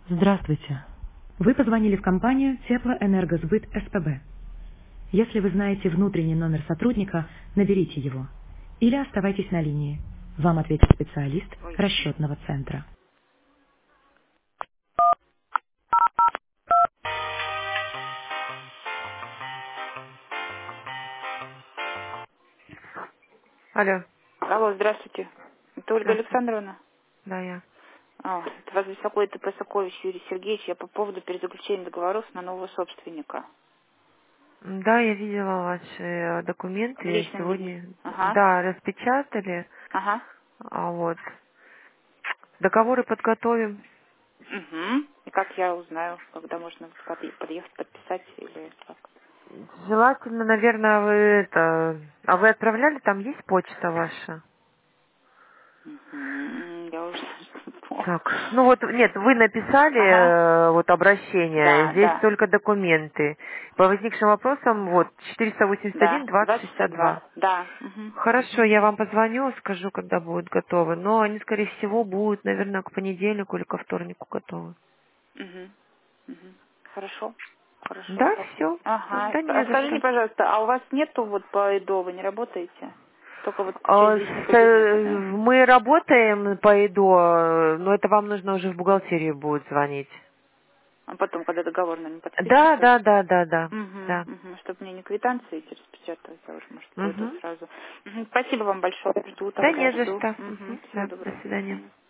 Здравствуйте. Вы позвонили в компанию Теплоэнергосбыт СПБ. Если вы знаете внутренний номер сотрудника, наберите его. Или оставайтесь на линии. Вам ответит специалист Ой. расчетного центра. Алло, Алло, здравствуйте. Это Ольга здравствуйте. Александровна? Да, я. Это вас беспокоит ИП Соколович Юрий Сергеевич. Я по поводу перезаключения договоров на нового собственника. Да, я видела ваши В документы личном виде. сегодня. Ага. Да, распечатали. Ага. А вот. Договоры подготовим. Угу. И как я узнаю, когда можно подъехать, подписать или как? Желательно, наверное, вы это... А вы отправляли, там есть почта ваша? Угу. Я уже не помню. Так, ну вот, нет, вы написали Ага. вот обращение, Да, здесь да. только документы. По возникшим вопросам, вот, Да. 481 2062. 2062. Да. Угу. Хорошо, Угу. я вам позвоню, скажу, когда будут готовы. Но они, скорее всего, будут, наверное, к понедельнику или ко вторнику готовы. Угу. Угу. Хорошо. Хорошо. Да, все. Ага. Да А не за скажите, что. пожалуйста, а у вас нету вот по ИДО, вы не работаете? Только вот через личный кабинет, да? Мы работаем по ИДО, но это вам нужно уже в бухгалтерию будет звонить. А потом, когда договор на нем Да, подпишется? да, да, да, да, Угу, да. угу. Чтобы мне не квитанции эти распечатывать, я уже, может, пойду Угу. сразу. Мгм. Спасибо вам большое. Жду Да тогда, не за жду. что. Угу. Мгм. Всего Да, до доброго, до свидания. свидания.